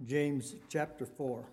James chapter 4.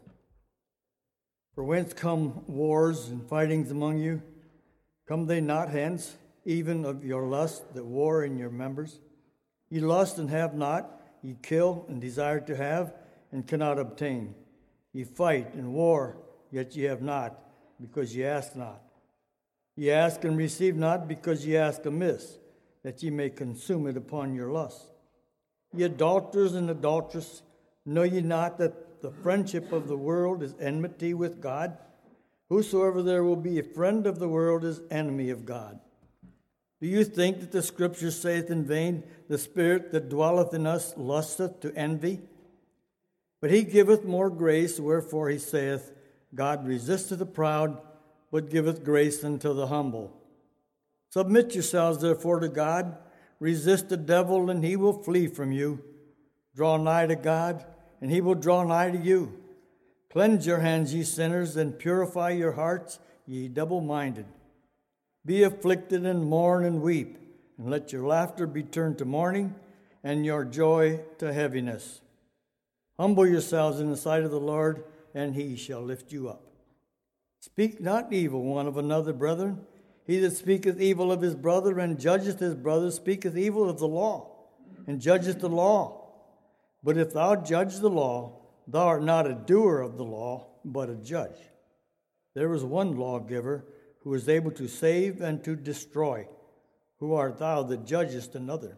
For whence come wars and fightings among you? Come they not hence, even of your lust that war in your members? Ye lust and have not, ye kill and desire to have, and cannot obtain. Ye fight and war, yet ye have not, because ye ask not. Ye ask and receive not, because ye ask amiss, that ye may consume it upon your lust. Ye adulterers and adulteresses, know ye not that the friendship of the world is enmity with God? Whosoever there will be a friend of the world is enemy of God. Do you think that the Scripture saith in vain, the Spirit that dwelleth in us lusteth to envy? But he giveth more grace, wherefore he saith, God resisteth the proud, but giveth grace unto the humble. Submit yourselves therefore to God. Resist the devil, and he will flee from you. Draw nigh to God, and he will draw nigh to you. Cleanse your hands, ye sinners, and purify your hearts, ye double-minded. Be afflicted and mourn and weep, and let your laughter be turned to mourning, and your joy to heaviness. Humble yourselves in the sight of the Lord, and he shall lift you up. Speak not evil one of another, brethren. He that speaketh evil of his brother and judgeth his brother speaketh evil of the law, and judgeth the law. But if thou judge the law, thou art not a doer of the law, but a judge. There is one lawgiver who is able to save and to destroy. Who art thou that judgest another?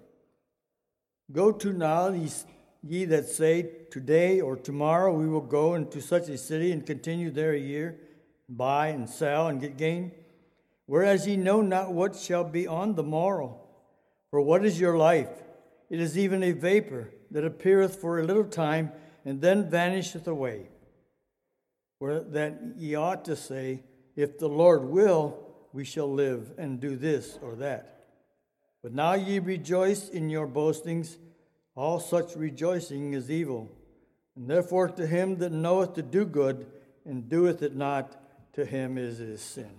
Go to now, ye that say, today or tomorrow we will go into such a city and continue there a year, buy and sell and get gain. Whereas ye know not what shall be on the morrow. For what is your life? It is even a vapor that appeareth for a little time, and then vanisheth away. Where that ye ought to say, if the Lord will, we shall live and do this or that. But now ye rejoice in your boastings. All such rejoicing is evil. And therefore to him that knoweth to do good, and doeth it not, to him is sin.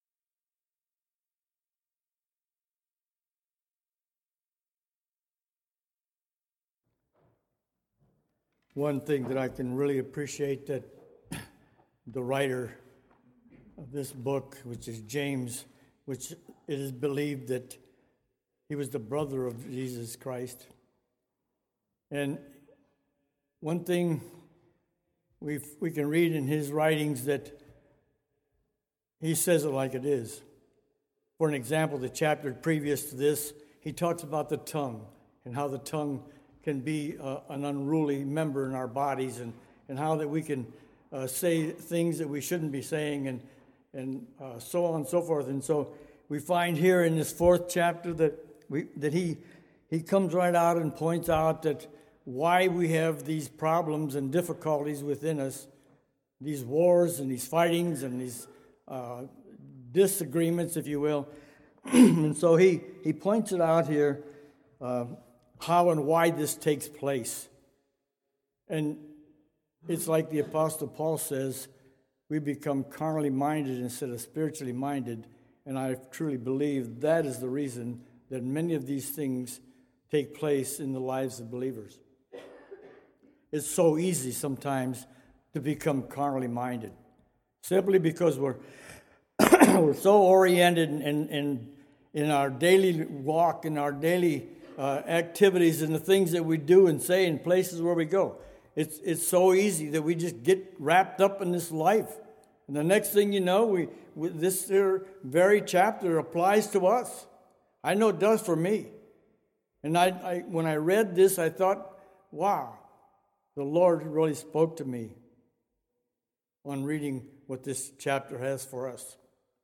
One thing that I can really appreciate that the writer of this book, which is James, which it is believed that he was the brother of Jesus Christ. And one thing we can read in his writings that he says it like it is. For an example, the chapter previous to this, he talks about the tongue and how the tongue can be an unruly member in our bodies, and how that we can say things that we shouldn't be saying, and so on and so forth. And so we find here in this fourth chapter that he comes right out and points out that why we have these problems and difficulties within us, these wars and these fightings and these disagreements, if you will. And so he points it out here, how and why this takes place. And it's like the Apostle Paul says, we become carnally minded instead of spiritually minded. And I truly believe that is the reason that many of these things take place in the lives of believers. It's so easy sometimes to become carnally minded, simply because we're so oriented in our daily walk, in our daily activities and the things that we do and say in places where we go. It's so easy that we just get wrapped up in this life. And the next thing you know, this very chapter applies to us. I know it does for me. And I when I read this, I thought, wow, the Lord really spoke to me on reading what this chapter has for us.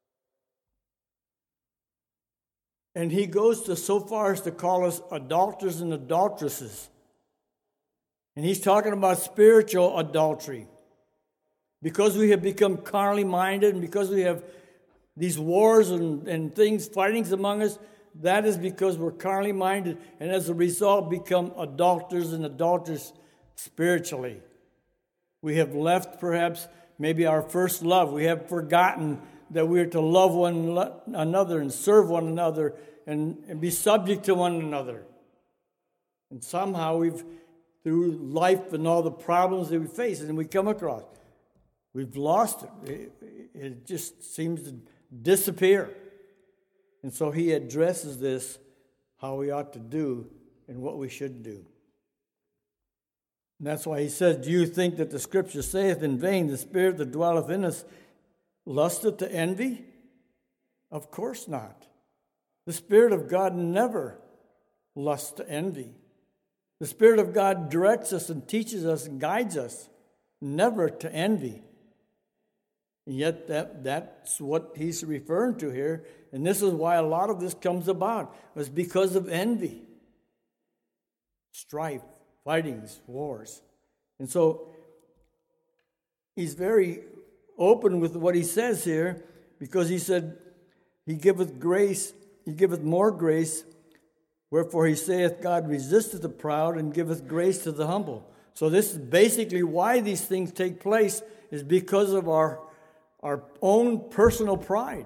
And he goes to so far as to call us adulterers and adulteresses. And he's talking about spiritual adultery. Because we have become carnally minded, and because we have these wars and things, fightings among us, that is because we're carnally minded, and as a result become adulterers and adulteresses spiritually. We have left perhaps maybe our first love. We have forgotten that we are to love one another and serve one another and be subject to one another. And somehow we've through life and all the problems that we face and we come across. We've lost it. It just seems to disappear. And so he addresses this, how we ought to do and what we should do. And that's why he says, do you think that the scripture saith in vain, the spirit that dwelleth in us lusteth to envy? Of course not. The Spirit of God never lusts to envy. The Spirit of God directs us and teaches us and guides us, never to envy. And yet that's what he's referring to here. And this is why a lot of this comes about. It's because of envy. Strife, fightings, wars. And so he's very open with what he says here, because he said, he giveth grace, he giveth more grace, wherefore he saith, God resisteth the proud and giveth grace to the humble. So this is basically why these things take place, is because of our own personal pride.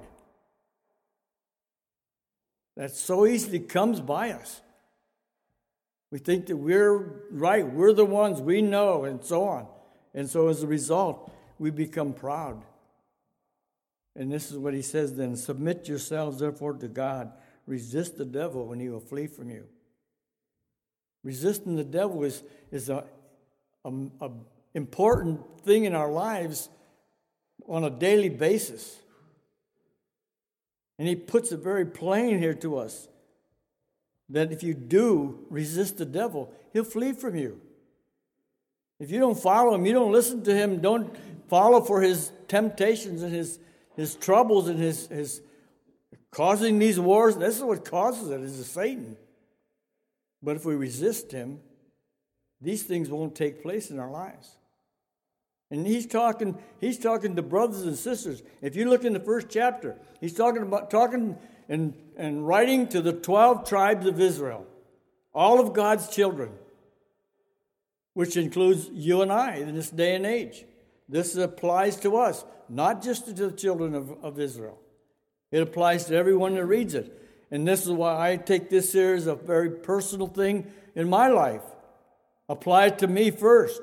That so easily comes by us. We think that we're right, we're the ones, we know, and so on. And so as a result, we become proud. And this is what he says then, submit yourselves therefore to God. Resist the devil and he will flee from you. Resisting the devil is a important thing in our lives on a daily basis. And he puts it very plain here to us, that if you do resist the devil, he'll flee from you. If you don't follow him, you don't listen to him, don't follow for his temptations and his troubles and his causing these wars, this is what causes it, is Satan. But if we resist him, these things won't take place in our lives. And he's talking to brothers and sisters. If you look in the first chapter, he's talking and writing to the 12 tribes of Israel, all of God's children, which includes you and I in this day and age. This applies to us, not just to the children of Israel. It applies to everyone that reads it. And this is why I take this here as a very personal thing in my life. Apply it to me first.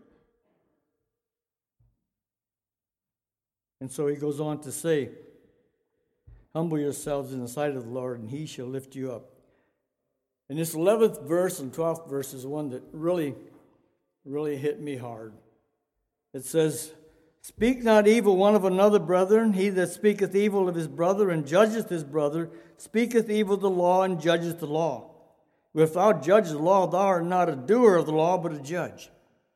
And so he goes on to say, humble yourselves in the sight of the Lord, and he shall lift you up. And this 11th verse and 12th verse is one that really, really hit me hard. It says, speak not evil one of another, brethren. He that speaketh evil of his brother and judgeth his brother, speaketh evil of the law and judgeth the law. If thou judge the law, thou art not a doer of the law, but a judge.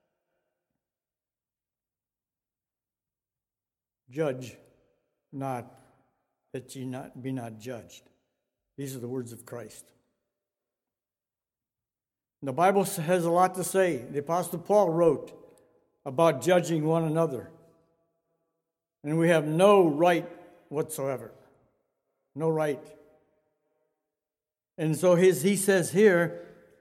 Judge not, that ye be not judged. These are the words of Christ. The Bible has a lot to say. The Apostle Paul wrote about judging one another. And we have no right whatsoever. No right. And so he says here,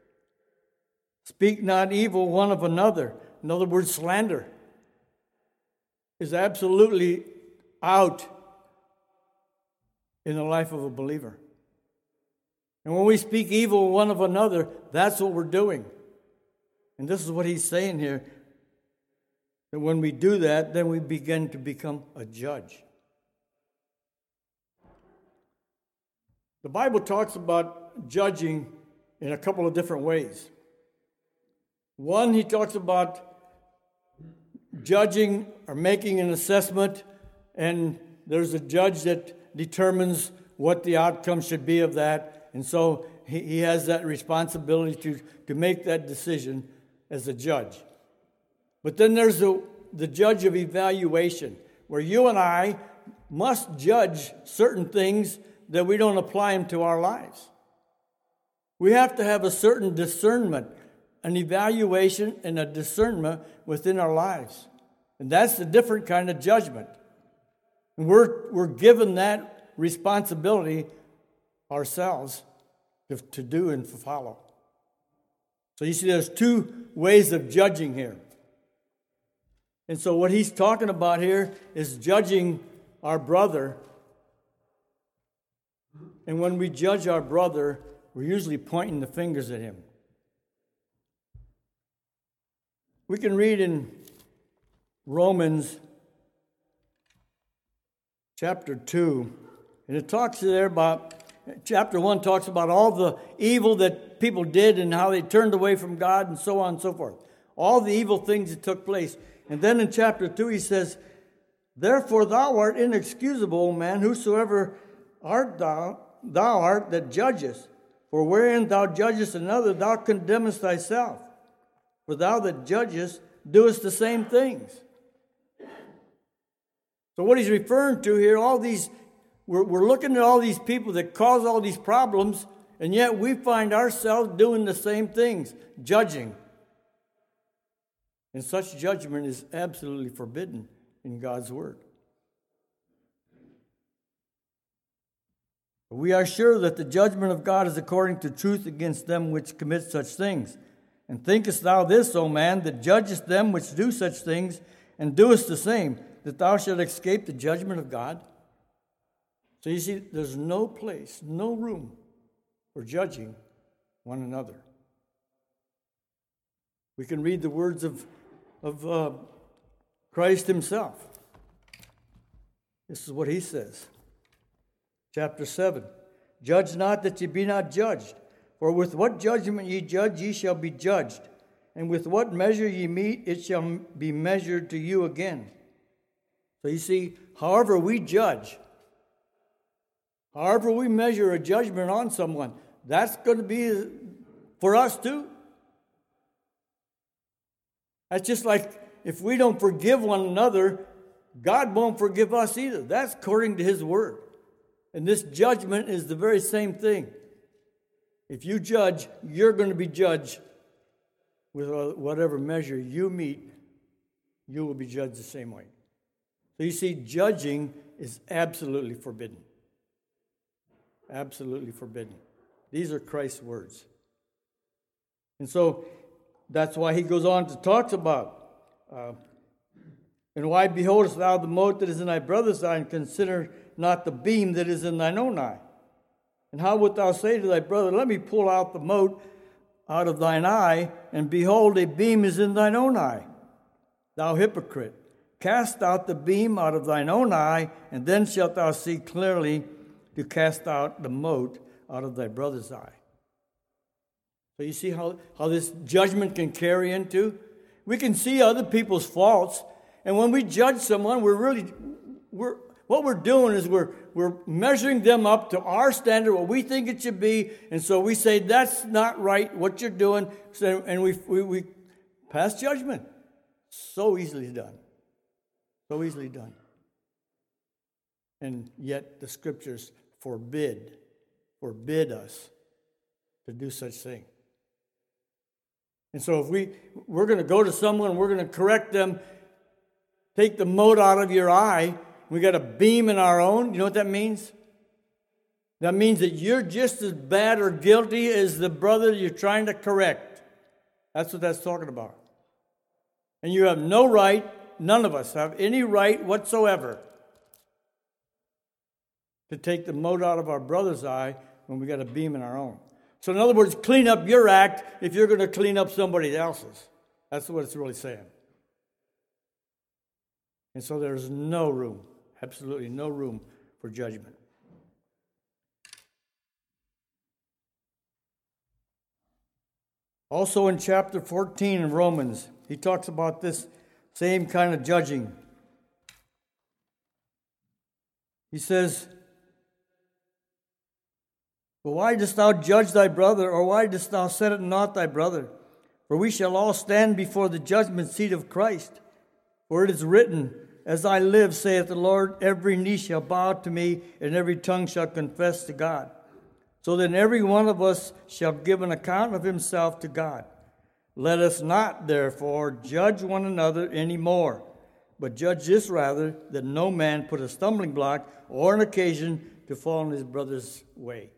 speak not evil one of another. In other words, slander is absolutely out in the life of a believer. And when we speak evil one of another, that's what we're doing. And this is what he's saying here. That when we do that, then we begin to become a judge. The Bible talks about judging in a couple of different ways. One, he talks about judging or making an assessment, and there's a judge that determines what the outcome should be of that. And so he has that responsibility to make that decision as a judge. But then there's the judge of evaluation, where you and I must judge certain things that we don't apply them to our lives. We have to have a certain discernment, an evaluation and a discernment within our lives. And that's a different kind of judgment. And we're given that responsibility ourselves to do and to follow. So you see there's two ways of judging here. And so what he's talking about here is judging our brother. And when we judge our brother, we're usually pointing the fingers at him. We can read in Romans chapter 2, and it talks there about, chapter 1 talks about all the evil that people did and how they turned away from God and so on and so forth. All the evil things that took place. And then in chapter 2 he says, therefore thou art inexcusable, O man, whosoever art thou art that judgest. For wherein thou judgest another, thou condemnest thyself. For thou that judgest doest the same things. So what he's referring to here, all these, we're looking at all these people that cause all these problems, and yet we find ourselves doing the same things, judging. And such judgment is absolutely forbidden in God's word. We are sure that the judgment of God is according to truth against them which commit such things. And thinkest thou this, O man, that judgest them which do such things, and doest the same, that thou shalt escape the judgment of God? So you see, there's no place, no room for judging one another. We can read the words of Christ himself. This is what he says. Chapter 7, judge not that ye be not judged. For with what judgment ye judge, ye shall be judged. And with what measure ye mete, it shall be measured to you again. So you see, however we judge, however we measure a judgment on someone, that's going to be for us too. That's just like if we don't forgive one another, God won't forgive us either. That's according to his word. And this judgment is the very same thing. If you judge, you're going to be judged with whatever measure you meet, you will be judged the same way. So you see, judging is absolutely forbidden. Absolutely forbidden. These are Christ's words. And so that's why he goes on to talk about, and why beholdest thou the mote that is in thy brother's eye, and consider not the beam that is in thine own eye? And how wilt thou say to thy brother, let me pull out the mote out of thine eye, and behold, a beam is in thine own eye? Thou hypocrite, cast out the beam out of thine own eye, and then shalt thou see clearly to cast out the mote out of thy brother's eye. So you see how this judgment can carry into? We can see other people's faults, and when we judge someone, what we're doing is we're measuring them up to our standard, what we think it should be, and so we say, that's not right, what you're doing, and we pass judgment. So easily done. So easily done. And yet the scriptures forbid us to do such thing. And so if we're going to go to someone, we're going to correct them, take the mote out of your eye, we got a beam in our own. You know what that means? That means that you're just as bad or guilty as the brother you're trying to correct. That's what that's talking about. And you have no right, none of us have any right whatsoever to take the mote out of our brother's eye when we got a beam in our own. So in other words, clean up your act if you're going to clean up somebody else's. That's what it's really saying. And so there's no room, absolutely no room for judgment. Also in chapter 14 in Romans, he talks about this same kind of judging. He says, but why dost thou judge thy brother, or why dost thou set it not thy brother? For we shall all stand before the judgment seat of Christ. For it is written, as I live, saith the Lord, every knee shall bow to me, and every tongue shall confess to God. So then every one of us shall give an account of himself to God. Let us not, therefore, judge one another any more, but judge this rather, that no man put a stumbling block or an occasion to fall in his brother's way.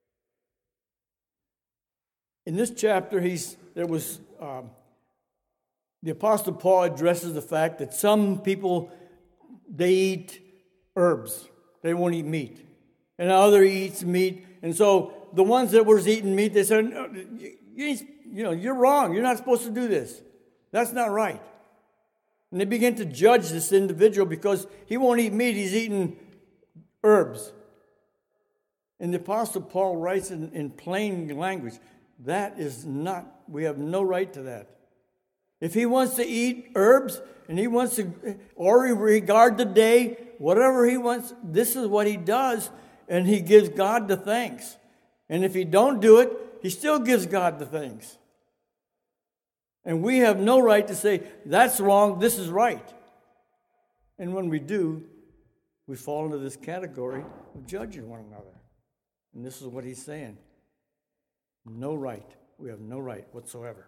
In this chapter, the Apostle Paul addresses the fact that some people, they eat herbs. They won't eat meat. And others eats meat. And so the ones that were eating meat, they said, you're wrong. You're not supposed to do this. That's not right. And they begin to judge this individual because he won't eat meat, he's eating herbs. And the Apostle Paul writes in plain language, that is not, we have no right to that. If he wants to eat herbs and he wants to, or regard the day, whatever he wants, this is what he does, and he gives God the thanks. And if he don't do it, he still gives God the thanks. And we have no right to say, that's wrong, this is right. And when we do, we fall into this category of judging one another. And this is what he's saying. No right. We have no right whatsoever.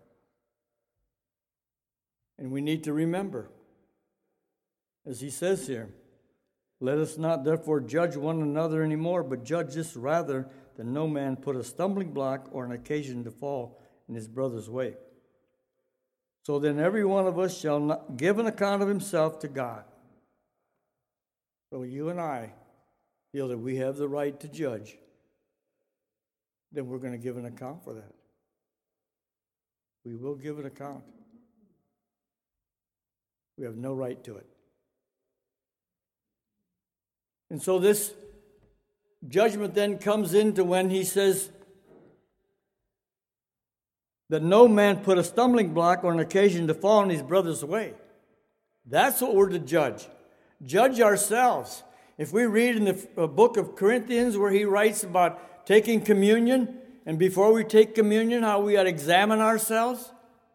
And we need to remember, as he says here, let us not therefore judge one another anymore, but judge this rather that no man put a stumbling block or an occasion to fall in his brother's way. So then every one of us shall not give an account of himself to God. So you and I feel that we have the right to judge, then we're going to give an account for that. We will give an account. We have no right to it. And so this judgment then comes into when he says that no man put a stumbling block or an occasion to fall in his brother's way. That's what we're to judge. Judge ourselves. If we read in the book of Corinthians where he writes about taking communion, and before we take communion, how we ought to examine ourselves,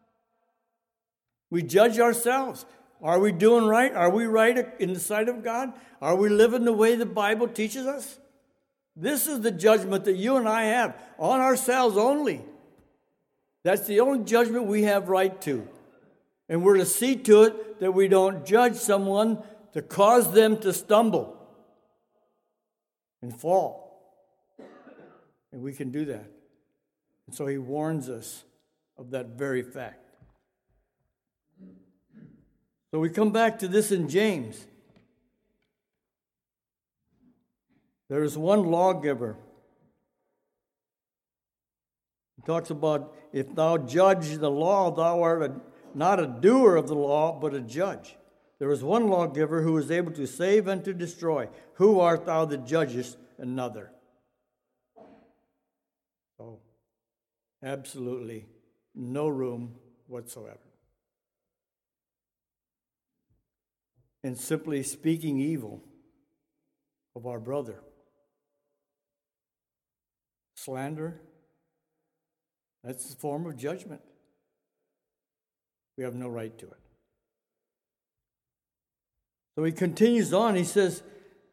we judge ourselves. Are we doing right? Are we right in the sight of God? Are we living the way the Bible teaches us? This is the judgment that you and I have on ourselves only. That's the only judgment we have right to. And we're to see to it that we don't judge someone to cause them to stumble and fall. And we can do that. And so he warns us of that very fact. So we come back to this in James. There is one lawgiver. He talks about, if thou judge the law, thou art not a doer of the law, but a judge. There is one lawgiver who is able to save and to destroy. Who art thou that judgest another? So, absolutely no room whatsoever. And simply speaking evil of our brother. Slander, that's a form of judgment. We have no right to it. So he continues on. He says,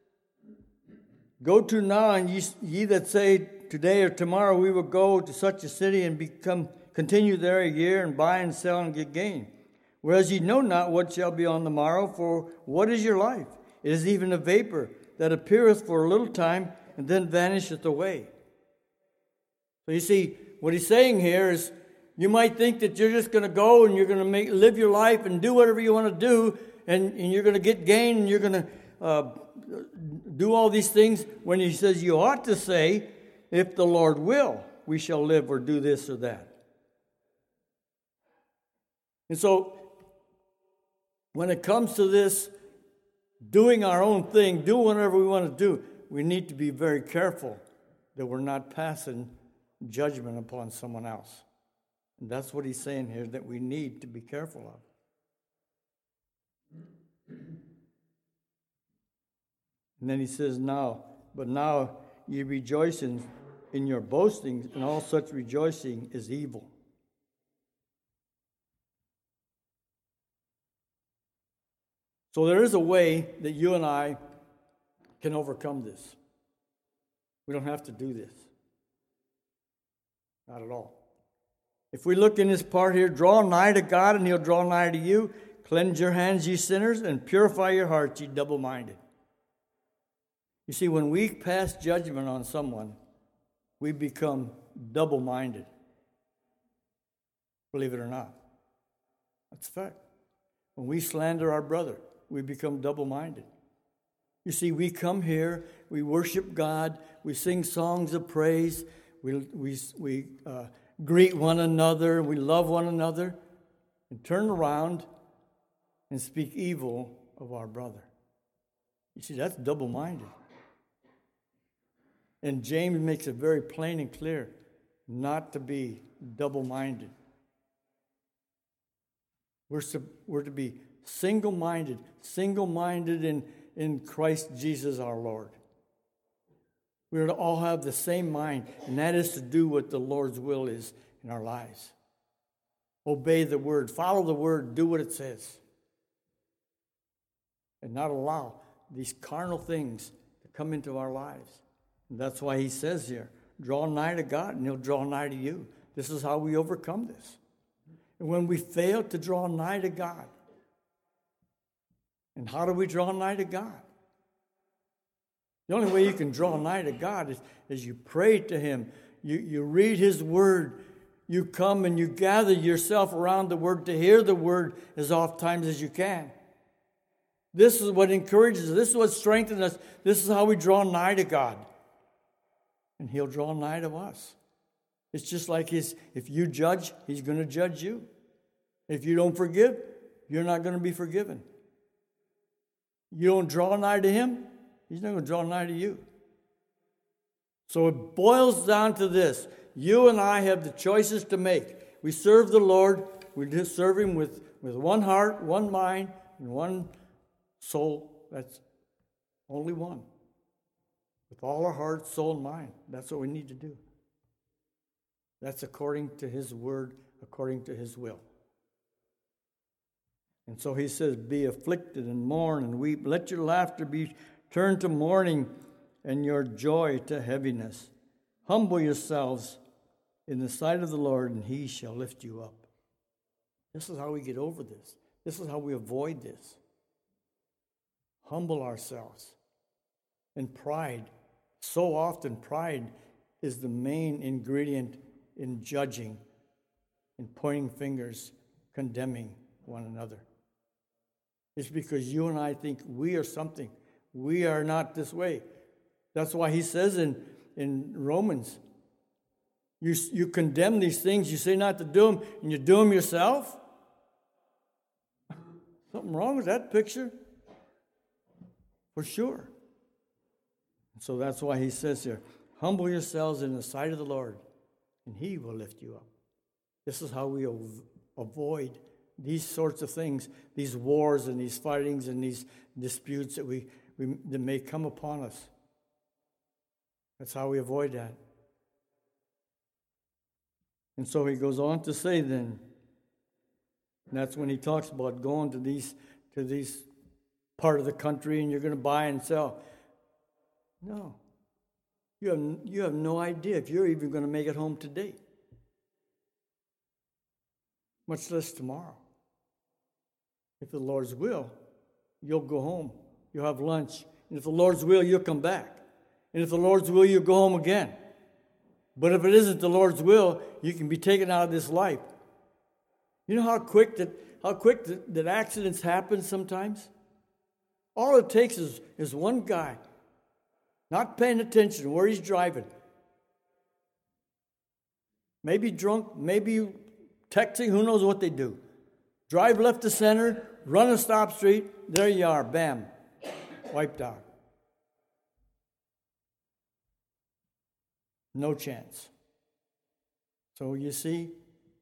go to now, and ye that say today or tomorrow we will go to such a city and continue there a year and buy and sell and get gain. Whereas ye know not what shall be on the morrow, for what is your life? It is even a vapor that appeareth for a little time and then vanisheth away. So you see, what he's saying here is, you might think that you're just going to go and you're going to live your life and do whatever you want to do, and you're going to get gain and you're going to do all these things, when he says you ought to say, if the Lord will, we shall live or do this or that. And so, when it comes to this, doing our own thing, do whatever we want to do, we need to be very careful that we're not passing judgment upon someone else. And that's what he's saying here, that we need to be careful of. And then he says, now ye rejoice in your boastings, and all such rejoicing is evil. So there is a way that you and I can overcome this. We don't have to do this. Not at all. If we look in this part here, draw nigh to God and he'll draw nigh to you. Cleanse your hands, ye sinners, and purify your hearts, ye double-minded. You see, when we pass judgment on someone, we become double-minded. Believe it or not. That's a fact. When we slander our brother, we become double-minded. You see, we come here, we worship God, we sing songs of praise, we greet one another, we love one another. and turn around and speak evil of our brother. You see, that's double-minded. And James makes it very plain and clear not to be double-minded. We're to be single-minded in Christ Jesus our Lord. We're to all have the same mind, and that is to do what the Lord's will is in our lives. Obey the word, follow the word, do what it says. And not allow these carnal things to come into our lives. And that's why he says here, draw nigh to God and he'll draw nigh to you. This is how we overcome this. And when we fail to draw nigh to God, and how do we draw nigh to God? The only way you can draw nigh to God is you pray to him. You read his word. You come and you gather yourself around the word to hear the word as oft times as you can. This is what encourages us. This is what strengthens us. This is how we draw nigh to God. And he'll draw nigh to us. It's just like if you judge, he's going to judge you. If you don't forgive, you're not going to be forgiven. You don't draw nigh to him, he's not going to draw nigh to you. So it boils down to this. You and I have the choices to make. We serve the Lord. We just serve him with one heart, one mind, and one soul. That's only one. With all our heart, soul, and mind. That's what we need to do. That's according to his word, according to his will. And so he says, be afflicted and mourn and weep. Let your laughter be turned to mourning and your joy to heaviness. Humble yourselves in the sight of the Lord, and he shall lift you up. This is how we get over this. This is how we avoid this. Humble ourselves. And pride, so often pride is the main ingredient in judging and pointing fingers, condemning one another. It's because you and I think we are something. We are not this way. That's why he says in Romans, you condemn these things, you say not to do them, and you do them yourself? Something wrong with that picture? For sure. So that's why he says here, humble yourselves in the sight of the Lord, and he will lift you up. This is how we avoid these sorts of things, these wars and these fightings and these disputes that may come upon us. That's how we avoid that. And so he goes on to say then, and that's when he talks about going to these part of the country and you're going to buy and sell. No. You have no idea if you're even going to make it home today. Much less tomorrow. If the Lord's will, you'll go home. You'll have lunch. And if the Lord's will, you'll come back. And if the Lord's will, you'll go home again. But if it isn't the Lord's will, you can be taken out of this life. You know how quick that accidents happen sometimes? All it takes is one guy not paying attention to where he's driving. Maybe drunk, maybe texting, who knows what they do. Drive left to center, run a stop street, there you are, bam, wiped out. No chance. So you see,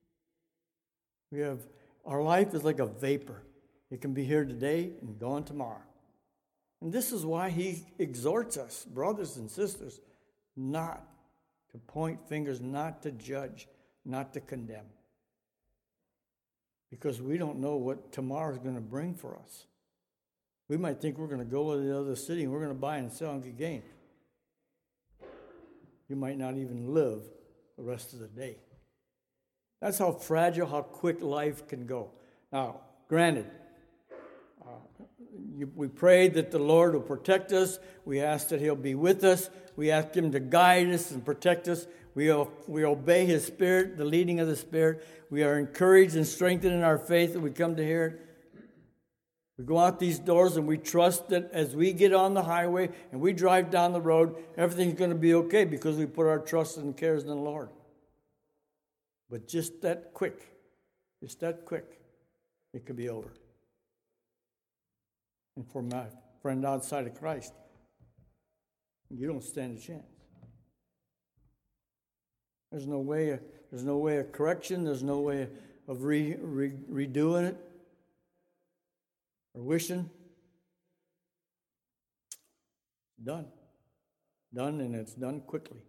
our life is like a vapor. It can be here today and gone tomorrow. And this is why he exhorts us, brothers and sisters, not to point fingers, not to judge, not to condemn. Because we don't know what tomorrow is going to bring for us. We might think we're going to go to the other city and we're going to buy and sell and get gain. You might not even live the rest of the day. That's how fragile, how quick life can go. Now, granted, we prayed that the Lord will protect us. We ask that he'll be with us. We ask him to guide us and protect us. We obey his Spirit, the leading of the Spirit. We are encouraged and strengthened in our faith that we come to hear it. We go out these doors and we trust that as we get on the highway and we drive down the road, everything's going to be okay because we put our trust and cares in the Lord. But just that quick, it could be over. And for my friend outside of Christ, you don't stand a chance. There's no way of correction. There's no way of redoing it or wishing. Done, and it's done quickly.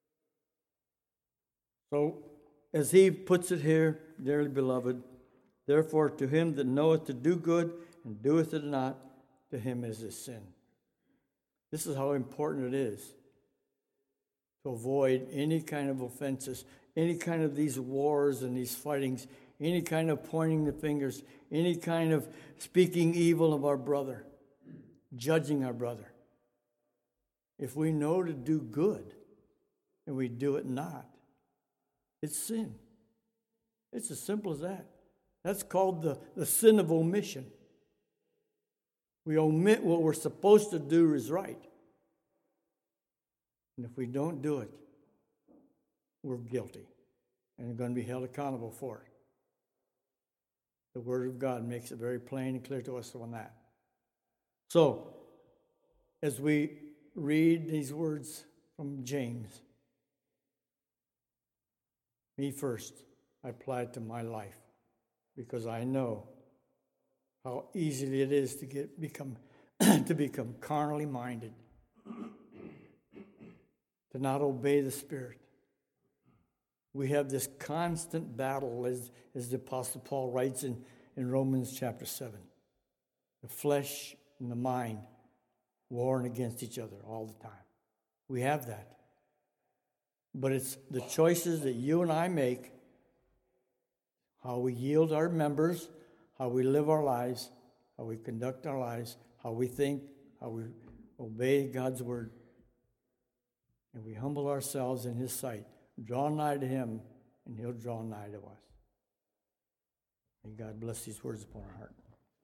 So, as he puts it here, dearly beloved, therefore to him that knoweth to do good and doeth it not, to him is his sin. This is how important it is to avoid any kind of offenses, any kind of these wars and these fightings, any kind of pointing the fingers, any kind of speaking evil of our brother, judging our brother. If we know to do good and we do it not, it's sin. It's as simple as that. That's called the sin of omission. We omit what we're supposed to do is right. And if we don't do it, we're guilty and are going to be held accountable for it. The Word of God makes it very plain and clear to us on that. So, as we read these words from James, me first, I apply it to my life because I know how easily it is to become carnally minded, to not obey the Spirit. We have this constant battle, as the Apostle Paul writes in Romans chapter 7. The flesh and the mind warring against each other all the time. We have that. But it's the choices that you and I make, how we yield our members, how we live our lives, how we conduct our lives, how we think, how we obey God's word. And we humble ourselves in his sight, draw nigh to him, and he'll draw nigh to us. May God bless these words upon our heart.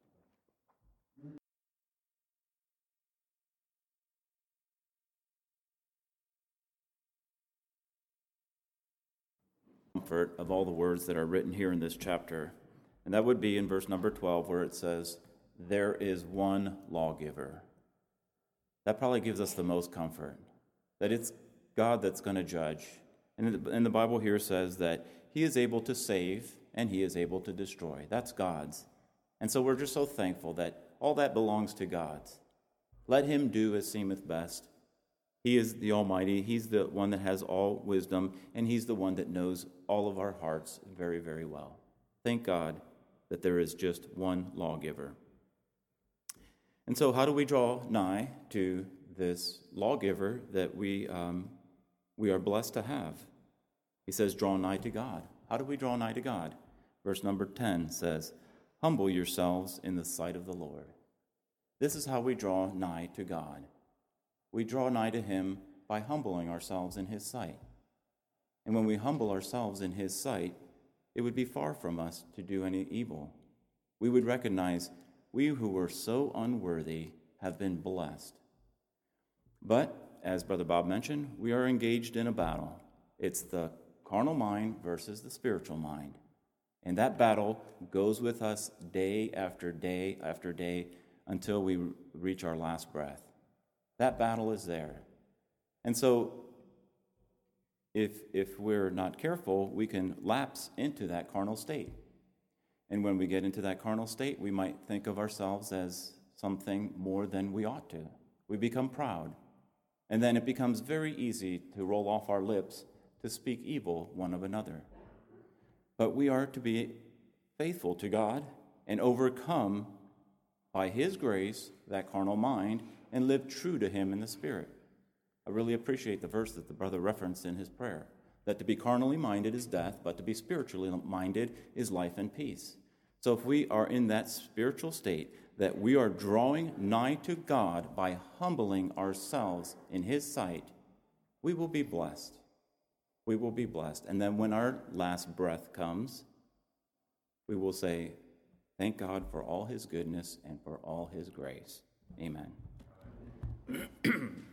Comfort of all the words that are written here in this chapter. And that would be in verse number 12 where it says, there is one lawgiver. That probably gives us the most comfort, that it's God that's going to judge. And the Bible here says that he is able to save and he is able to destroy. That's God's. And so we're just so thankful that all that belongs to God. Let him do as seemeth best. He is the Almighty. He's the one that has all wisdom, and he's the one that knows all of our hearts very, very well. Thank God that there is just one lawgiver. And so how do we draw nigh to this lawgiver that we are blessed to have? He says, draw nigh to God. How do we draw nigh to God? Verse number 10 says, humble yourselves in the sight of the Lord. This is how we draw nigh to God. We draw nigh to him by humbling ourselves in his sight. And when we humble ourselves in his sight, it would be far from us to do any evil. We would recognize we who were so unworthy have been blessed. But, as Brother Bob mentioned, we are engaged in a battle. It's the carnal mind versus the spiritual mind. And that battle goes with us day after day after day until we reach our last breath. That battle is there. And so, if we're not careful, we can lapse into that carnal state. And when we get into that carnal state, we might think of ourselves as something more than we ought to. We become proud. And then it becomes very easy to roll off our lips to speak evil one of another. But we are to be faithful to God and overcome, by his grace, that carnal mind and live true to him in the Spirit. I really appreciate the verse that the brother referenced in his prayer, that to be carnally minded is death, but to be spiritually minded is life and peace. So if we are in that spiritual state, that we are drawing nigh to God by humbling ourselves in his sight, we will be blessed. We will be blessed. And then when our last breath comes, we will say, thank God for all his goodness and for all his grace. Amen.